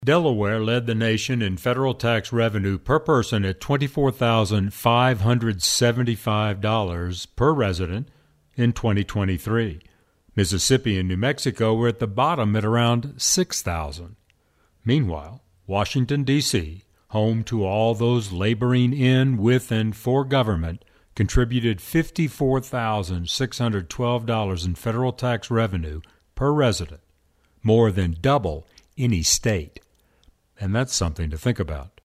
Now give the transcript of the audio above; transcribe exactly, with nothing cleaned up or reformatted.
Delaware led the nation in federal tax revenue per person at twenty-four thousand five hundred seventy-five dollars per resident in twenty twenty-three. Mississippi and New Mexico were at the bottom at around six thousand dollars. Meanwhile, Washington, D C, home to all those laboring in, with, and for government, contributed fifty-four thousand six hundred twelve dollars in federal tax revenue per resident, more than double any state. And that's something to think about.